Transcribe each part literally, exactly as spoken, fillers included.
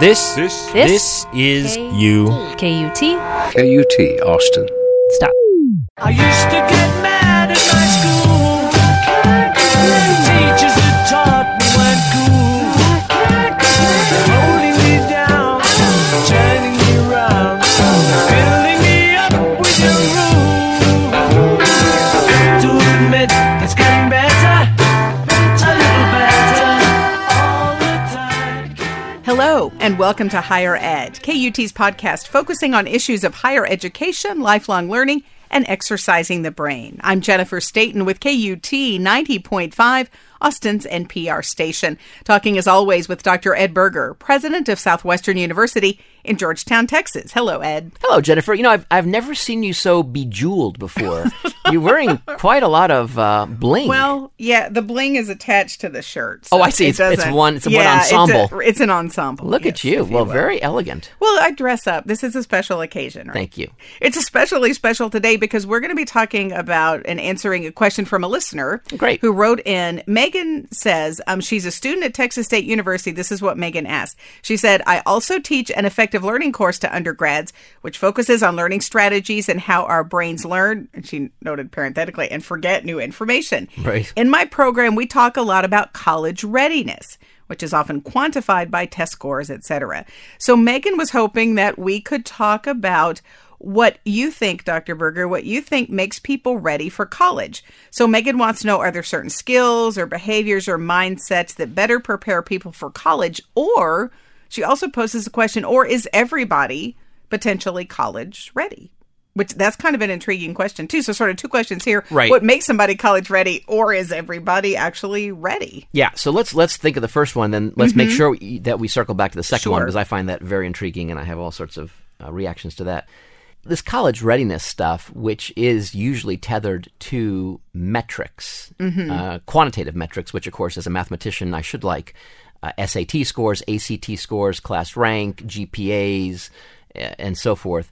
This, This, this, this is K- you. K U T. K U T, Austin. Stop. I used to get mad at my school. The teachers that taught me weren't cool. Holding me down, turning me round, filling me up with your rule. To admit it's getting better, a little better all the time. Hello, and welcome to Higher Ed, K U T's podcast focusing on issues of higher education, lifelong learning, and exercising the brain. I'm Jennifer Staten with K U T ninety point five, Austin's N P R station, talking as always with Doctor Ed Berger, president of Southwestern University in Georgetown, Texas. Hello, Ed. Hello, Jennifer. You know, I've I've never seen you so bejeweled before. You're wearing quite a lot of uh, bling. Well, yeah, the bling is attached to the shirt. So oh, I see. It It's, it's doesn't- one. It's a yeah, one ensemble. It's, a, it's an ensemble. Look yes, at you. if Well, will. very elegant. Well, I dress up. This is a special occasion, right? Thank you. It's especially special today because we're going to be talking about and answering a question from a listener. Great. Who wrote in. Megan says um, she's a student at Texas State University. This is what Megan asked. She said, I also teach an effective learning course to undergrads, which focuses on learning strategies and how our brains learn, and she noted parenthetically, and forget new information. Right. In my program, we talk a lot about college readiness, which is often quantified by test scores, et cetera. So Megan was hoping that we could talk about what you think, Doctor Berger, what you think makes people ready for college. So Megan wants to know, are there certain skills or behaviors or mindsets that better prepare people for college? Or she also poses a question, or is everybody potentially college ready? Which that's kind of an intriguing question, too. So sort of two questions here. Right. What makes somebody college ready, or is everybody actually ready? Yeah. So let's let's think of the first one, then let's make sure we, that we circle back to the second one, Sure. because I find that very intriguing, and I have all sorts of uh, reactions to that. This college readiness stuff, which is usually tethered to metrics, uh, quantitative metrics, which, of course, as a mathematician, I should like uh, S A T scores, A C T scores, class rank, G P As, uh, and so forth.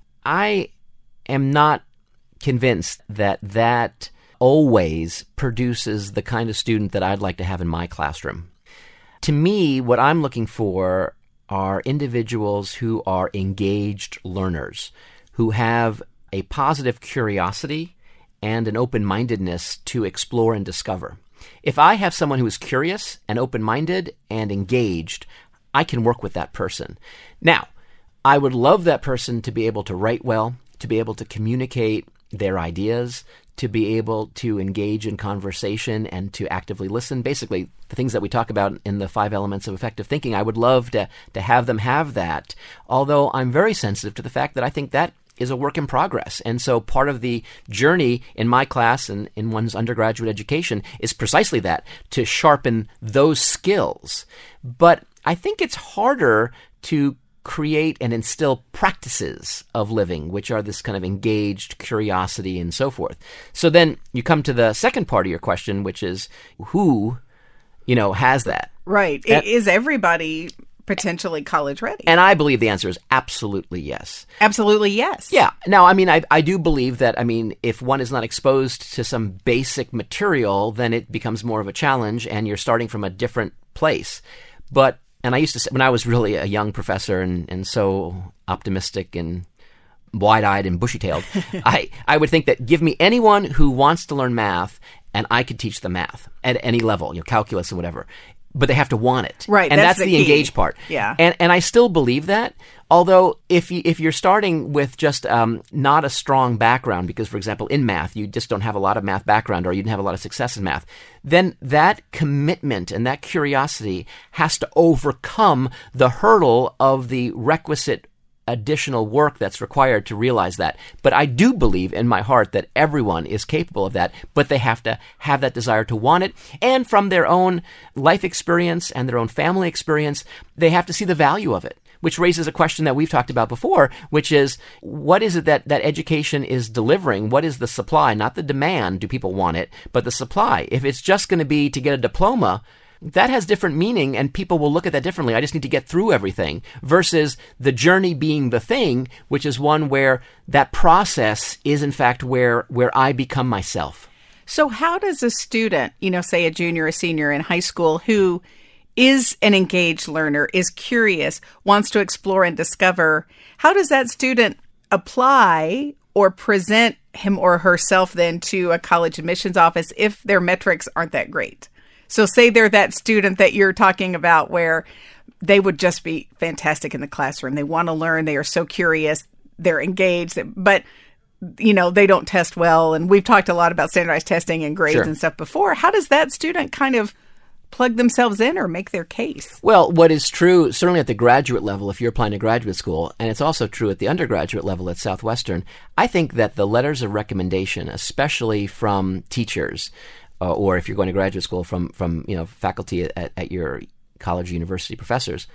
I am not convinced that that always produces the kind of student that I'd like to have in my classroom. To me, what I'm looking for are individuals who are engaged learners, who have a positive curiosity and an open-mindedness to explore and discover. If I have someone who is curious and open-minded and engaged, I can work with that person. Now, I would love that person to be able to write well, to be able to communicate their ideas, to be able to engage in conversation and to actively listen. Basically, the things that we talk about in the five elements of effective thinking, I would love to, to have them have that, although I'm very sensitive to the fact that I think that is a work in progress. And so part of the journey in my class and in one's undergraduate education is precisely that, to sharpen those skills. But I think it's harder to create and instill practices of living, which are this kind of engaged curiosity and so forth. So then you come to the second part of your question, which is who, you know, has that? Right. And- Is everybody potentially college ready? And I believe the answer is absolutely yes. Absolutely yes. Yeah. Now, I mean, I, I do believe that, I mean, if one is not exposed to some basic material, then it becomes more of a challenge and you're starting from a different place. But, and I used to say, when I was really a young professor and, and so optimistic and wide-eyed and bushy-tailed, I, I would think that give me anyone who wants to learn math and I could teach them math at any level, you know, calculus and whatever. But they have to want it. Right, And that's that's, the the, key. engaged part. Yeah. And and I still believe that. Although if you, if you're starting with just um, not a strong background, because, for example, in math, you just don't have a lot of math background or you didn't have a lot of success in math, then that commitment and that curiosity has to overcome the hurdle of the requisite additional work that's required to realize that. But I do believe in my heart that everyone is capable of that, but they have to have that desire to want it. And from their own life experience and their own family experience, they have to see the value of it, which raises a question that we've talked about before, which is, what is it that, that education is delivering? What is the supply? Not the demand, do people want it, but the supply. If it's just going to be to get a diploma, that has different meaning and people will look at that differently. I just need to get through everything versus the journey being the thing, which is one where that process is in fact where, where I become myself. So how does a student, you know, say a junior or senior in high school who is an engaged learner, is curious, wants to explore and discover, how does that student apply or present him or herself then to a college admissions office if their metrics aren't that great? So say they're that student that you're talking about where they would just be fantastic in the classroom. They want to learn. They are so curious. They're engaged, but you know, they don't test well. And we've talked a lot about standardized testing and grades Sure. and stuff before. How does that student kind of plug themselves in or make their case? Well, what is true, certainly at the graduate level, if you're applying to graduate school, and it's also true at the undergraduate level at Southwestern, I think that the letters of recommendation, especially from teachers, uh, or if you're going to graduate school from, from you know, faculty at, at your college or university professors,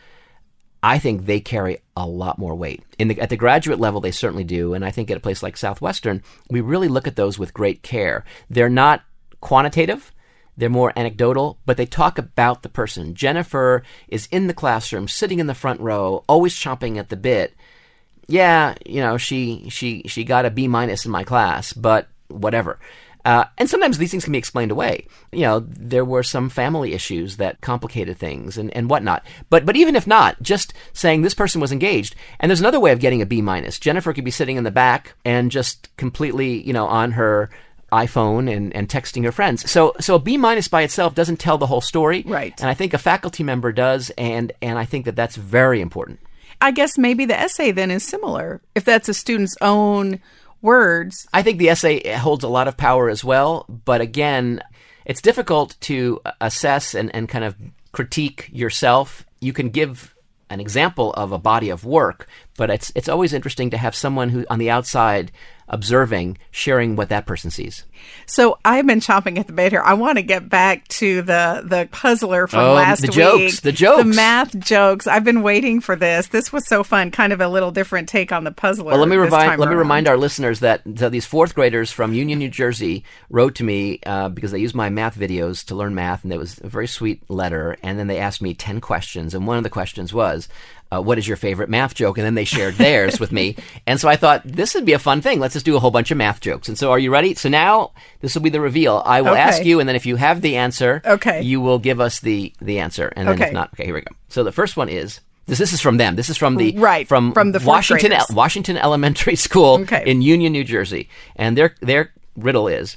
I think they carry a lot more weight. In the, at the graduate level, they certainly do, and I think at a place like Southwestern, we really look at those with great care. They're not quantitative. They're more anecdotal, but they talk about the person. Jennifer is in the classroom, sitting in the front row, always chomping at the bit. Yeah, you know, she she she got a B minus in my class, but whatever. Uh, and sometimes these things can be explained away. You know, there were some family issues that complicated things and, and whatnot. But but even if not, just saying this person was engaged. And there's another way of getting a B minus. Jennifer could be sitting in the back and just completely, you know, on her iPhone and, and texting her friends. So so a B minus by itself doesn't tell the whole story. Right. And I think a faculty member does, and, and I think that that's very important. I guess maybe the essay then is similar. If that's a student's own words. I think the essay holds a lot of power as well, but again, it's difficult to assess and, and kind of critique yourself. You can give an example of a body of work, but it's it's always interesting to have someone who on the outside observing, sharing what that person sees. So I've been chomping at the bit here. I want to get back to the the puzzler from Oh, last the week. jokes, the jokes. The math jokes. I've been waiting for this. This was so fun. Kind of a little different take on the puzzler. Well, let me this remind time let me around. remind our listeners that, that these fourth graders from Union, New Jersey, wrote to me uh, because they used my math videos to learn math, and it was a very sweet letter. And then they asked me ten questions, and one of the questions was, Uh, what is your favorite math joke? And then they shared theirs with me. And so I thought, this would be a fun thing. Let's just do a whole bunch of math jokes. And so are you ready? So now this will be the reveal. I will Okay. ask you, and then if you have the answer, Okay. you will give us the, the answer. And then Okay. if not, okay, here we go. So the first one is, this, this is from them. This is from the, Right, from, from the fourth Washington, graders. Washington Elementary School Okay. in Union, New Jersey. And their, their riddle is,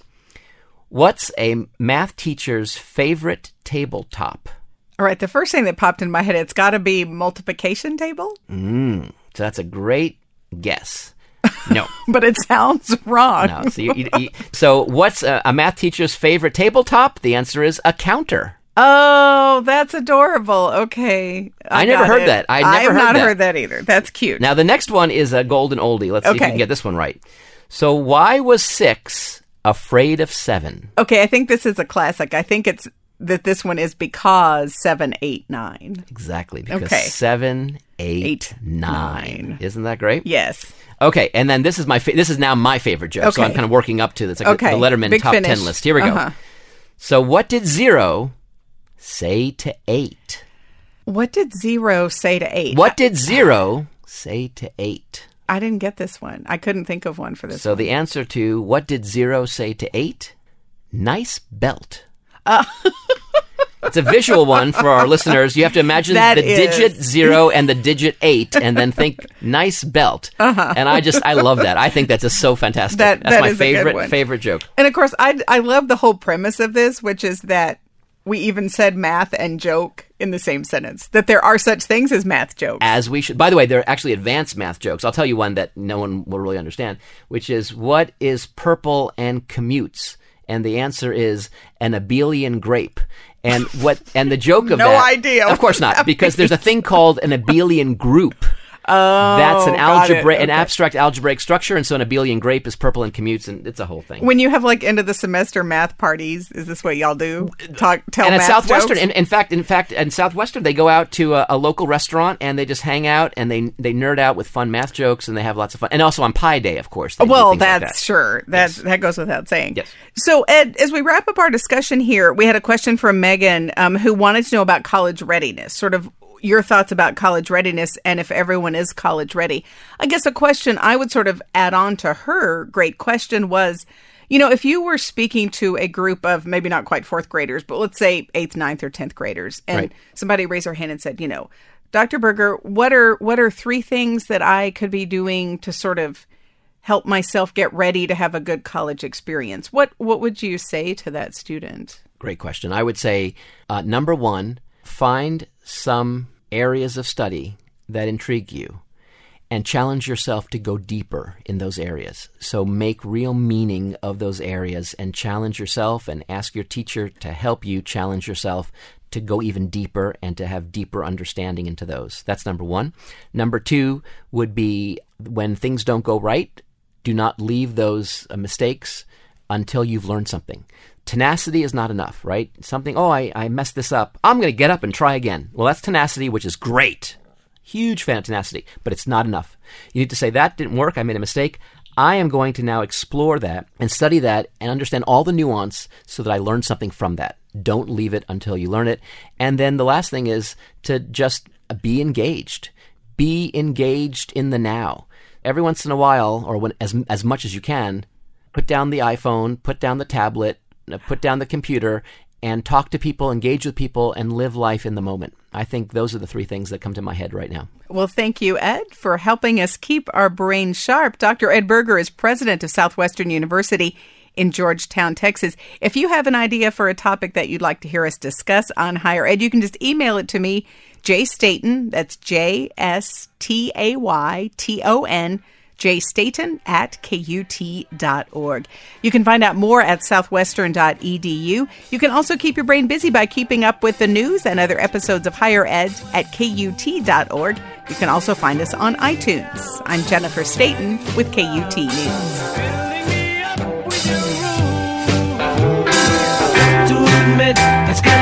what's a math teacher's favorite tabletop? All right. The first thing that popped in my head, it's got to be multiplication table, Mm, so that's a great guess. No. but it sounds wrong. No. So, you, you, you, so what's a, a math teacher's favorite tabletop? The answer is a counter. Oh, that's adorable. Okay. I never got heard it. that. I never I have heard not that. heard that either. That's cute. Now, the next one is a golden oldie. Let's see if you Okay. can get this one right. So why was six afraid of seven? Okay, I think this is a classic. I think it's that this one is because seven, eight, nine. Exactly. Because Okay. seven, eight, Eight, nine. nine. Isn't that great? Yes. Okay, and then this is my fa- this is now my favorite joke. So Okay. I'm kind of working up to this. Like Okay, the Letterman big top finish. ten list. Here we go. Uh-huh. So what did zero say to eight? What did zero say to eight? What did zero say to eight? I didn't get this one. I couldn't think of one for this So one. the answer to what did zero say to eight? Nice belt. Uh. It's a visual one for our listeners. You have to imagine That the is. digit zero and the digit eight, and then think nice belt. Uh-huh. And I just I love that. I think that's just so fantastic. That- that's that my is a good favorite one. favorite joke. And of course, I, I love the whole premise of this, which is that we even said math and joke in the same sentence, that there are such things as math jokes. As we should. By the way, they're actually advanced math jokes. I'll tell you one that no one will really understand, which is what is purple and commutes? And the answer is an abelian grape. And what? And the joke of No that, idea of course what not, because there's a thing called an abelian group. Oh, That's an got it. algebra, an Okay. abstract algebraic structure, and so an abelian grape is purple and commutes, and it's a whole thing. When you have like end of the semester math parties, is this what y'all do? Talk, tell and at math Southwestern, jokes? in, in fact, in fact, in Southwestern, they go out to a, a local restaurant and they just hang out and they they nerd out with fun math jokes and they have lots of fun. And also on Pi Day, of course. they do Well, things like that's that. sure. That Yes. that goes without saying. Yes. So, Ed, as we wrap up our discussion here, we had a question from Megan, um, who wanted to know about college readiness. Sort of your thoughts about college readiness, and if everyone is college ready. I guess a question I would sort of add on to her great question was, You know, if you were speaking to a group of maybe not quite fourth graders, but let's say eighth, ninth, or tenth graders, and Right. somebody raised their hand and said, you know, Doctor Berger, what are what are three things that I could be doing to sort of help myself get ready to have a good college experience? What what would you say to that student? Great question. I would say, uh, number one, find some areas of study that intrigue you and challenge yourself to go deeper in those areas. So make real meaning of those areas and challenge yourself and ask your teacher to help you challenge yourself to go even deeper and to have deeper understanding into those. That's number one. Number two would be when things don't go right, do not leave those uh, mistakes until you've learned something. Tenacity is not enough, right? Something, oh, I, I messed this up. I'm going to get up and try again. Well, that's tenacity, which is great. Huge fan of tenacity, but it's not enough. You need to say, that didn't work. I made a mistake. I am going to now explore that and study that and understand all the nuance so that I learn something from that. Don't leave it until you learn it. And then the last thing is to just be engaged. Be engaged in the now. Every once in a while, or when as as much as you can, put down the iPhone, put down the tablet, put down the computer, and talk to people, engage with people, and live life in the moment. I think those are the three things that come to my head right now. Well, thank you, Ed, for helping us keep our brain sharp. Doctor Ed Berger is president of Southwestern University in Georgetown, Texas. If you have an idea for a topic that you'd like to hear us discuss on Higher Ed, you can just email it to me, Jay Staton, that's J S T A Y T O N, J Staton at K U T dot org. You can find out more at southwestern dot e d u. You can also keep your brain busy by keeping up with the news and other episodes of Higher Ed at K U T dot org. You can also find us on iTunes. I'm Jennifer Staton with K U T News. Filling me up with your groove. I have to admit, it's kind